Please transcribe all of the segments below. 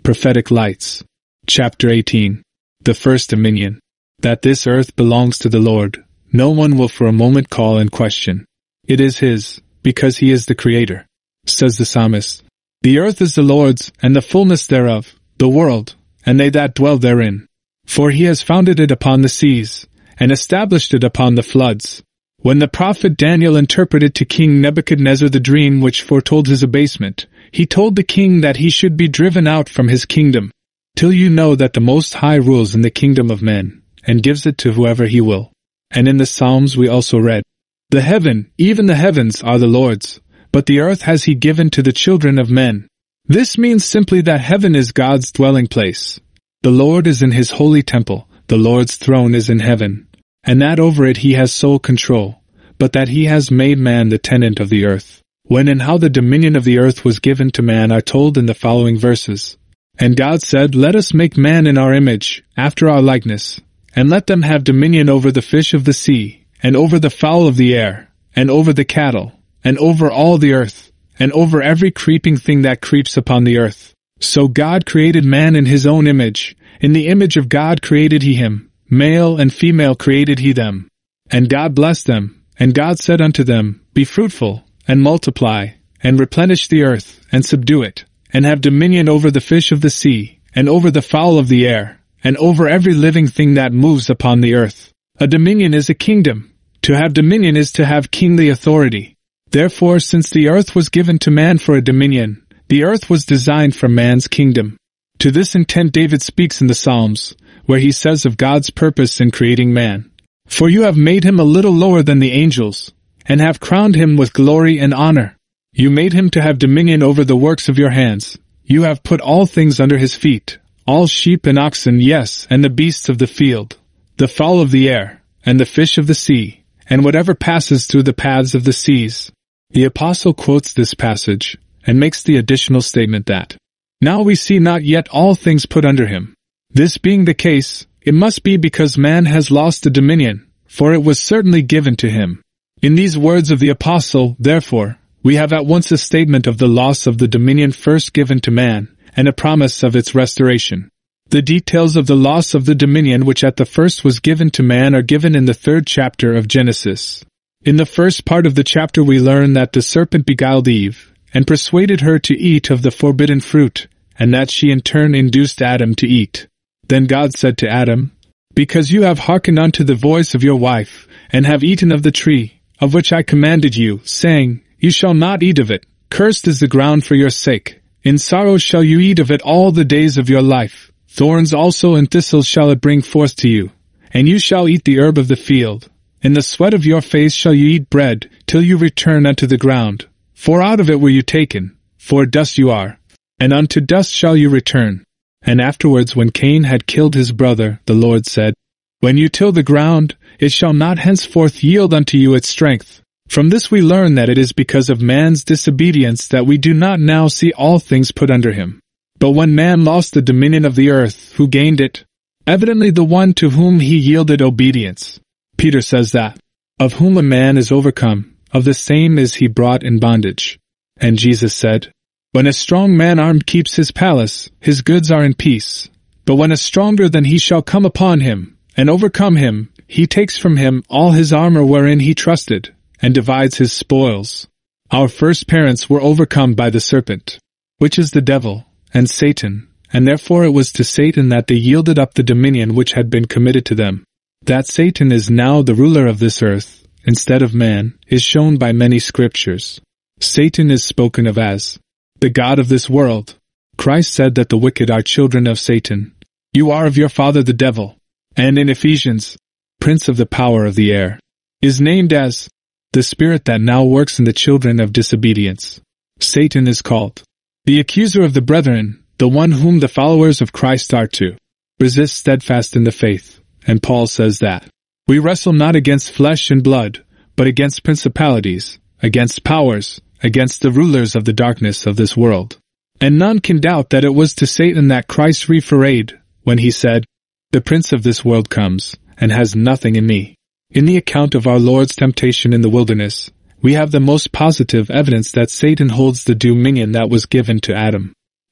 Prophetic Lights. Chapter 18. The First Dominion. That this earth belongs to the Lord, no one will for a moment call in question. It is His, because He is the Creator. Says the psalmist, "The earth is the Lord's, and the fullness thereof, the world, and they that dwell therein. For He has founded it upon the seas, and established it upon the floods." When the prophet Daniel interpreted to King Nebuchadnezzar the dream which foretold his abasement, he told the king that he should be driven out from his kingdom, till you know that the Most High rules in the kingdom of men, and gives it to whoever He will. And in the Psalms we also read, "The heaven, even the heavens, are the Lord's, but the earth has He given to the children of men." This means simply that heaven is God's dwelling place. The Lord is in His holy temple, the Lord's throne is in heaven, and that over it He has sole control, but that He has made man the tenant of the earth. When and how the dominion of the earth was given to man are told in the following verses. "And God said, Let us make man in our image, after our likeness, and let them have dominion over the fish of the sea, and over the fowl of the air, and over the cattle, and over all the earth, and over every creeping thing that creeps upon the earth." So God created man in His own image. In the image of God created He him. Male and female created He them. And God blessed them, and God said unto them, Be fruitful, and multiply, and replenish the earth, and subdue it, and have dominion over the fish of the sea, and over the fowl of the air, and over every living thing that moves upon the earth. A dominion is a kingdom. To have dominion is to have kingly authority. Therefore, since the earth was given to man for a dominion, the earth was designed for man's kingdom. To this intent David speaks in the Psalms, where he says of God's purpose in creating man, "For you have made him a little lower than the angels, and have crowned him with glory and honor. You made him to have dominion over the works of your hands. You have put all things under his feet, all sheep and oxen, yes, and the beasts of the field, the fowl of the air, and the fish of the sea, and whatever passes through the paths of the seas." The apostle quotes this passage, and makes the additional statement that, "Now we see not yet all things put under him." This being the case, it must be because man has lost the dominion, for it was certainly given to him. In these words of the apostle, therefore, we have at once a statement of the loss of the dominion first given to man, and a promise of its restoration. The details of the loss of the dominion which at the first was given to man are given in the 3rd chapter of Genesis. In the first part of the chapter we learn that the serpent beguiled Eve, and persuaded her to eat of the forbidden fruit, and that she in turn induced Adam to eat. Then God said to Adam, "Because you have hearkened unto the voice of your wife, and have eaten of the tree, of which I commanded you, saying, You shall not eat of it, cursed is the ground for your sake. In sorrow shall you eat of it all the days of your life. Thorns also and thistles shall it bring forth to you. And you shall eat the herb of the field. In the sweat of your face shall you eat bread, till you return unto the ground. For out of it were you taken, for dust you are, and unto dust shall you return." And afterwards when Cain had killed his brother, the Lord said, "When you till the ground, it shall not henceforth yield unto you its strength." From this we learn that it is because of man's disobedience that we do not now see all things put under him. But when man lost the dominion of the earth, who gained it? Evidently the one to whom he yielded obedience. Peter says that, "Of whom a man is overcome, of the same is he brought in bondage." And Jesus said, "When a strong man armed keeps his palace, his goods are in peace. But when a stronger than he shall come upon him, and overcome him, he takes from him all his armor wherein he trusted, and divides his spoils." Our first parents were overcome by the serpent, which is the devil, and Satan, and therefore it was to Satan that they yielded up the dominion which had been committed to them. That Satan is now the ruler of this earth, instead of man, is shown by many scriptures. Satan is spoken of as the god of this world. Christ said that the wicked are children of Satan. You are of your father the devil. And in Ephesians, prince of the power of the air, is named as the spirit that now works in the children of disobedience. Satan is called the accuser of the brethren, the one whom the followers of Christ are to resist steadfast in the faith. And Paul says that we wrestle not against flesh and blood, but against principalities, against powers, against the rulers of the darkness of this world. And none can doubt that it was to Satan that Christ referred when he said, "The prince of this world comes, and has nothing in me." In the account of our Lord's temptation in the wilderness, we have the most positive evidence that Satan holds the dominion that was given to Adam.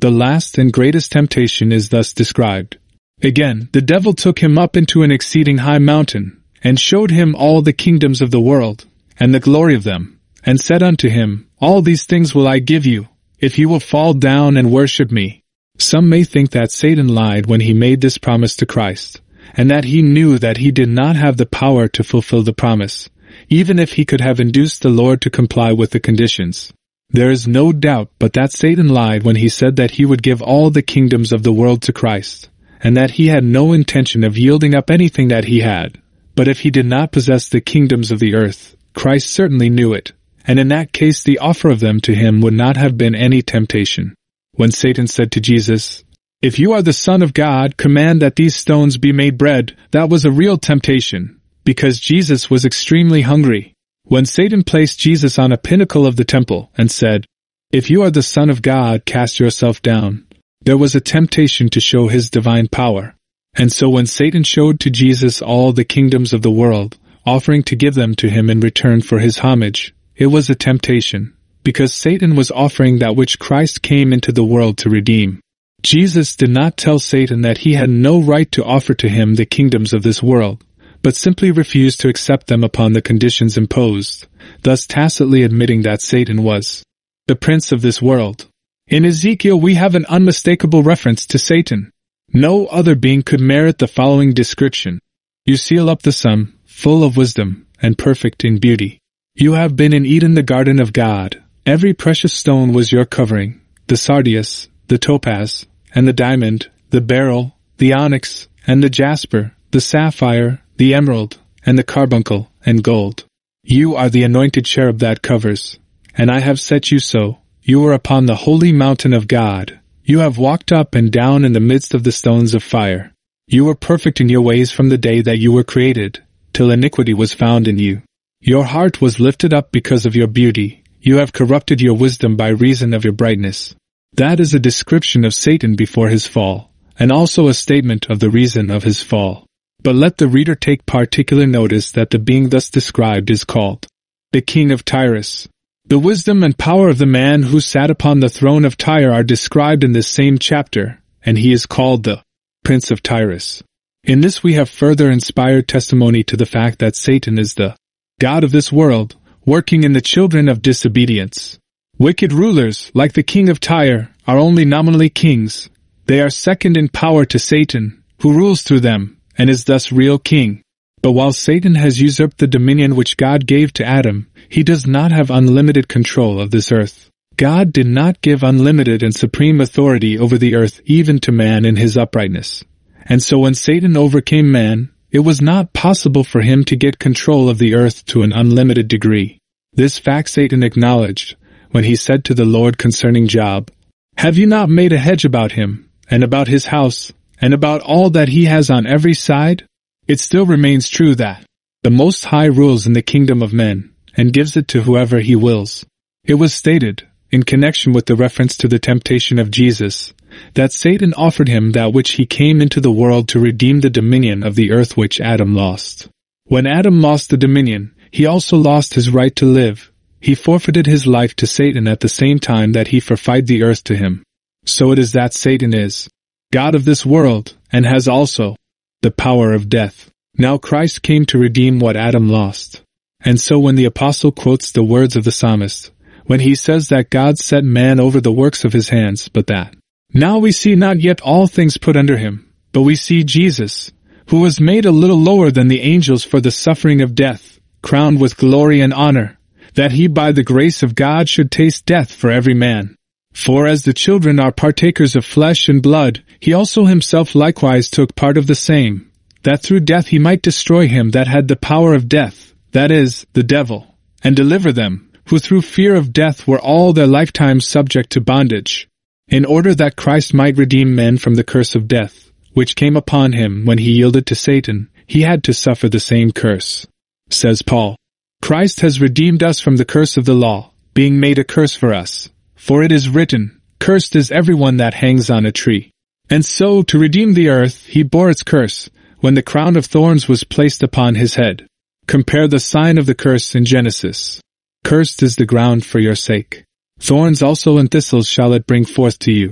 The last and greatest temptation is thus described. Again, the devil took him up into an exceeding high mountain, and showed him all the kingdoms of the world, and the glory of them, and said unto him, All these things will I give you, if you will fall down and worship me. Some may think that Satan lied when he made this promise to Christ, and that he knew that he did not have the power to fulfill the promise, even if he could have induced the Lord to comply with the conditions. There is no doubt but that Satan lied when he said that he would give all the kingdoms of the world to Christ, and that he had no intention of yielding up anything that he had. But if he did not possess the kingdoms of the earth, Christ certainly knew it, and in that case the offer of them to him would not have been any temptation. When Satan said to Jesus, If you are the Son of God, command that these stones be made bread, that was a real temptation, because Jesus was extremely hungry. When Satan placed Jesus on a pinnacle of the temple and said, If you are the Son of God, cast yourself down, there was a temptation to show his divine power. And so when Satan showed to Jesus all the kingdoms of the world, offering to give them to him in return for his homage, it was a temptation, because Satan was offering that which Christ came into the world to redeem. Jesus did not tell Satan that he had no right to offer to him the kingdoms of this world, but simply refused to accept them upon the conditions imposed, thus tacitly admitting that Satan was the prince of this world. In Ezekiel we have an unmistakable reference to Satan. No other being could merit the following description. You seal up the sum, full of wisdom, and perfect in beauty. You have been in Eden, the garden of God. Every precious stone was your covering, the sardius, the topaz, and the diamond, the beryl, the onyx, and the jasper, the sapphire, the emerald, and the carbuncle, and gold. You are the anointed cherub that covers, and I have set you so. You are upon the holy mountain of God. You have walked up and down in the midst of the stones of fire. You were perfect in your ways from the day that you were created, till iniquity was found in you. Your heart was lifted up because of your beauty. You have corrupted your wisdom by reason of your brightness. That is a description of Satan before his fall, and also a statement of the reason of his fall. But let the reader take particular notice that the being thus described is called the King of Tyrus. The wisdom and power of the man who sat upon the throne of Tyre are described in this same chapter, and he is called the Prince of Tyrus. In this we have further inspired testimony to the fact that Satan is the God of this world, working in the children of disobedience. Wicked rulers, like the king of Tyre, are only nominally kings. They are second in power to Satan, who rules through them, and is thus real king. But while Satan has usurped the dominion which God gave to Adam, he does not have unlimited control of this earth. God did not give unlimited and supreme authority over the earth even to man in his uprightness. And so when Satan overcame man, it was not possible for him to get control of the earth to an unlimited degree. This fact Satan acknowledged when he said to the Lord concerning Job, Have you not made a hedge about him, and about his house, and about all that he has on every side? It still remains true that the Most High rules in the kingdom of men, and gives it to whoever he wills. It was stated, in connection with the reference to the temptation of Jesus, that Satan offered him that which he came into the world to redeem the dominion of the earth which Adam lost. When Adam lost the dominion, he also lost his right to live. He forfeited his life to Satan at the same time that he forfeited the earth to him. So it is that Satan is God of this world, and has also the power of death. Now Christ came to redeem what Adam lost. And so when the apostle quotes the words of the psalmist, when he says that God set man over the works of his hands, but that now we see not yet all things put under him, but we see Jesus, who was made a little lower than the angels for the suffering of death, crowned with glory and honor, that he by the grace of God should taste death for every man. For as the children are partakers of flesh and blood, he also himself likewise took part of the same, that through death he might destroy him that had the power of death, that is, the devil, and deliver them, who through fear of death were all their lifetimes subject to bondage, in order that Christ might redeem men from the curse of death, which came upon him when he yielded to Satan. He had to suffer the same curse. Says Paul, Christ has redeemed us from the curse of the law, being made a curse for us. For it is written, Cursed is everyone that hangs on a tree. And so, to redeem the earth, he bore its curse, when the crown of thorns was placed upon his head. Compare the sign of the curse in Genesis. Cursed is the ground for your sake. Thorns also and thistles shall it bring forth to you.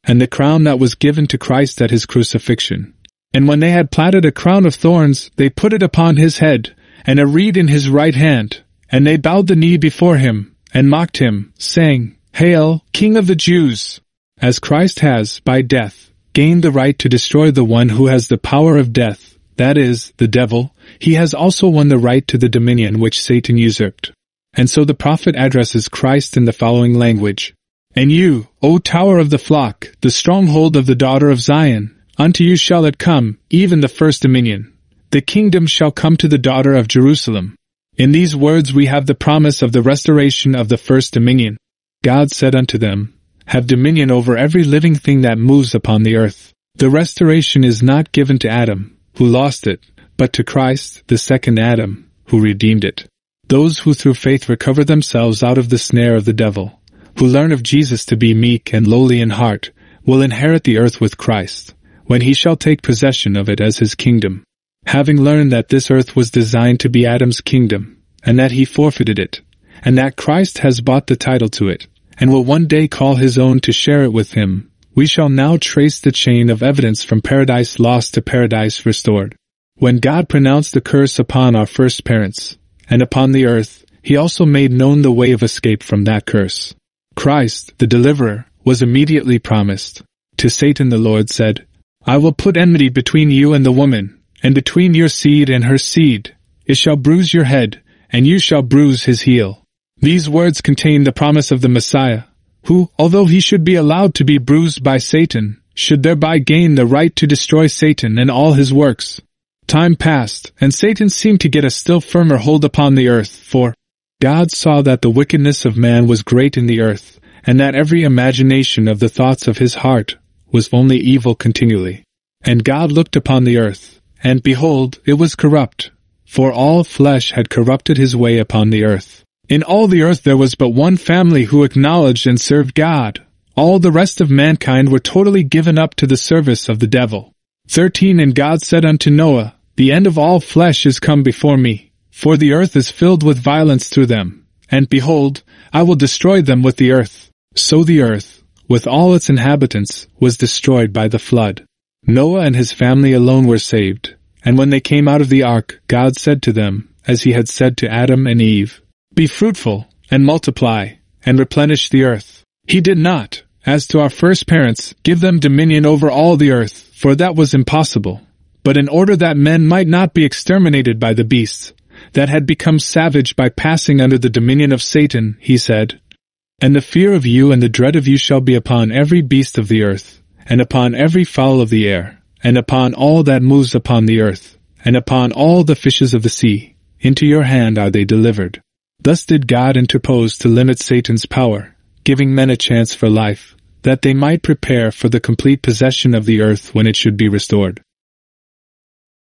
and the crown that was given to Christ at his crucifixion. And when they had platted a crown of thorns, they put it upon his head, and a reed in his right hand. And they bowed the knee before him, and mocked him, saying, Hail, King of the Jews! As Christ has, by death, gained the right to destroy the one who has the power of death, that is, the devil, he has also won the right to the dominion which Satan usurped. And so the prophet addresses Christ in the following language. And you, O tower of the flock, the stronghold of the daughter of Zion, unto you shall it come, even the first dominion. The kingdom shall come to the daughter of Jerusalem. In these words we have the promise of the restoration of the first dominion. God said unto them, Have dominion over every living thing that moves upon the earth. The restoration is not given to Adam, who lost it, but to Christ, the second Adam, who redeemed it. Those who through faith recover themselves out of the snare of the devil, who learn of Jesus to be meek and lowly in heart, will inherit the earth with Christ, when he shall take possession of it as his kingdom. Having learned that this earth was designed to be Adam's kingdom, and that he forfeited it, and that Christ has bought the title to it, and will one day call his own to share it with him, we shall now trace the chain of evidence from paradise lost to paradise restored. When God pronounced the curse upon our first parents, and upon the earth, he also made known the way of escape from that curse. Christ, the deliverer, was immediately promised. To Satan the Lord said, I will put enmity between you and the woman, and between your seed and her seed. It shall bruise your head, and you shall bruise his heel. These words contain the promise of the Messiah, who, although he should be allowed to be bruised by Satan, should thereby gain the right to destroy Satan and all his works. Time passed, and Satan seemed to get a still firmer hold upon the earth, for God saw that the wickedness of man was great in the earth, and that every imagination of the thoughts of his heart was only evil continually. And God looked upon the earth, and behold, it was corrupt, for all flesh had corrupted his way upon the earth. In all the earth there was but one family who acknowledged and served God. All the rest of mankind were totally given up to the service of the devil. 13 And God said unto Noah, The end of all flesh is come before me, for the earth is filled with violence through them. And behold, I will destroy them with the earth. So the earth, with all its inhabitants, was destroyed by the flood. Noah and his family alone were saved. And when they came out of the ark, God said to them, as he had said to Adam and Eve, Be fruitful, and multiply, and replenish the earth. He did not, as to our first parents, give them dominion over all the earth, for that was impossible. But in order that men might not be exterminated by the beasts, that had become savage by passing under the dominion of Satan, he said, And the fear of you and the dread of you shall be upon every beast of the earth, and upon every fowl of the air, and upon all that moves upon the earth, and upon all the fishes of the sea. Into your hand are they delivered. Thus did God interpose to limit Satan's power, giving men a chance for life, that they might prepare for the complete possession of the earth when it should be restored.